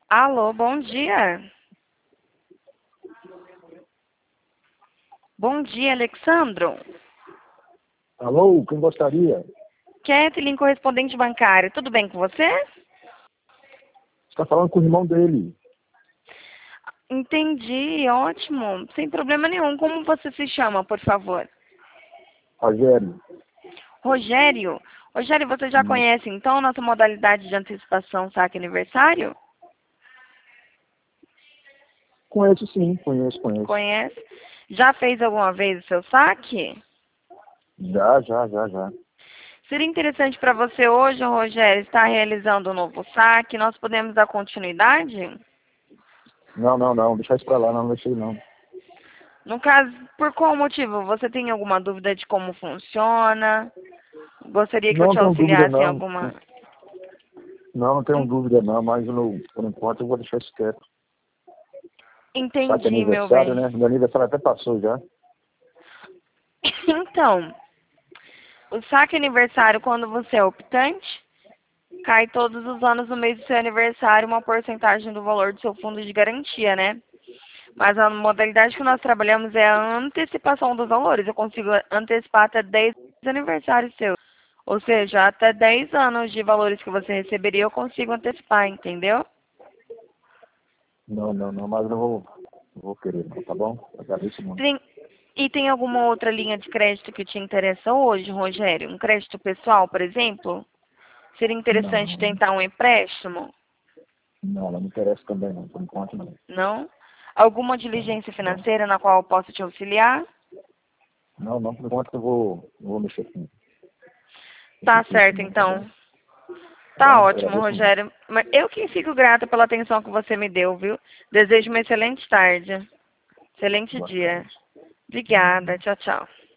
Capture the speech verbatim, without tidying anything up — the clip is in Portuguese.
Alô, bom dia. Bom dia, Alexandro. Alô, quem gostaria? Kathleen, correspondente bancário. Tudo bem com você? Você está falando com o irmão dele, Entendi, ótimo. Sem problema nenhum. Como você se chama, por favor? Rogério. Rogério. Rogério, você já Hum, conhece, então, nossa modalidade de antecipação saque aniversário? Conheço sim, conheço, conheço. Conhece? Já fez alguma vez o seu saque? Já, já, já, já. Seria interessante para você hoje, Rogério, estar realizando um novo saque. Nós podemos dar continuidade? Não, não, não, deixa isso pra lá, não, não deixei não. No caso, por qual motivo? Você tem alguma dúvida de como funciona? Gostaria que eu Não te tenho dúvida auxiliasse em não. alguma... Não, não tenho En- dúvida não, mas eu não, por enquanto eu vou deixar isso quieto. Sabe que é Entendi, meu aniversário, bem. né? Meu aniversário até passou já. Então, o saque aniversário, quando você é optante, cai todos os anos no mês do seu aniversário uma porcentagem do valor do seu fundo de garantia, né? Mas a modalidade que nós trabalhamos é a antecipação dos valores. Eu consigo antecipar até dez aniversários seus. Ou seja, até dez anos de valores que você receberia, eu consigo antecipar, entendeu? Não, não, não, mas eu não vou, não vou querer não, tá bom? Agradeço muito. Tem, e tem alguma outra linha de crédito que te interessa hoje, Rogério? Um crédito pessoal, por exemplo? Seria Não, interessante não, tentar um empréstimo? não, não me interessa também não, por enquanto não. Não? Alguma Não, diligência não, financeira na qual eu possa te auxiliar? não, não, por enquanto eu vou, não vou mexer com esse Tá tipo certo, não, tá bom? então. Tá Tá bom? ótimo, Agradeço muito. Rogério. Mas eu que fico grata pela atenção que você me deu, viu? Desejo uma excelente tarde. Excelente Boa dia. tarde. Obrigada. Tchau, tchau.